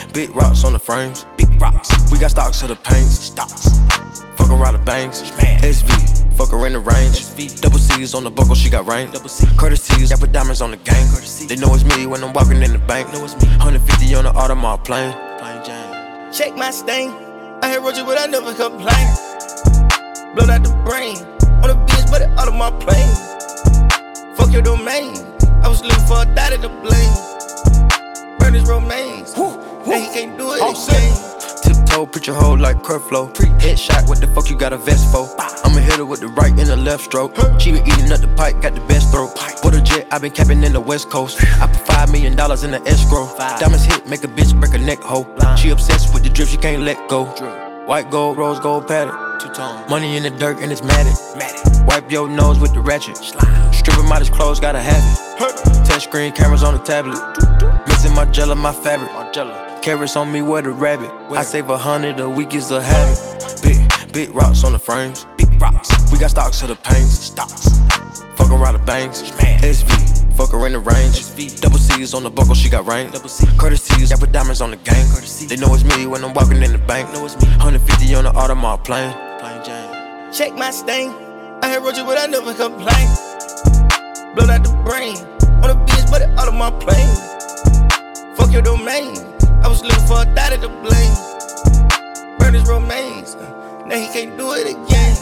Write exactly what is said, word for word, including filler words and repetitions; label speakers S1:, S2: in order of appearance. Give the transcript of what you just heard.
S1: big rocks on the frames. Big rocks. We got stocks to the paints. Stocks. Fuck around the banks. S V. Fuck her in the range. Double C's on the buckle, she got range. Courtesies, got put diamonds on the gang. They know it's me when I'm walking in the bank. one hundred fifty on the Audemars plane.
S2: Check my stain. I had Roger, but I never complain. Blood out the brain. On the beach, but it out of my plane. Fuck your domain. I was looking for a dot at the blame. Burn his remains. And he can't do it again.
S1: Tiptoe, put your hoe like Creflo. Headshot, what the fuck you got a vest for? I'ma hit her with the right and the left stroke. She been eating up the pipe, got the best throat. For the jet, I been capping in the West Coast. I put five million dollars in the escrow. Diamonds hit, make a bitch break her neck hole. She obsessed with the drip, she can't let go. White gold, rose gold pattern. Money in the dirt and it's matted. Wipe your nose with the ratchet. Strip him out his clothes, gotta have it. Touch screen cameras on the tablet. Mixing my gel and my fabric. Carrots on me, where the rabbit. I save a hundred a week is a habit. Big, big rocks on the frames. Big rocks. We got stocks to the paints. Stocks. Fuck around the banks. S V. Fuck her in the range. Double C's on the buckle, she got range. Courtesies, got put diamonds on the gang. They know it's me when I'm walking in the bank. one hundred fifty on the Audemars plane.
S2: Check my stain. I had Roger, but I never complain. Blood out the brain. On the beach, but it out of my plane. Fuck your domain. I was looking for a dot at the blame. Burn his remains. Now he can't do it again.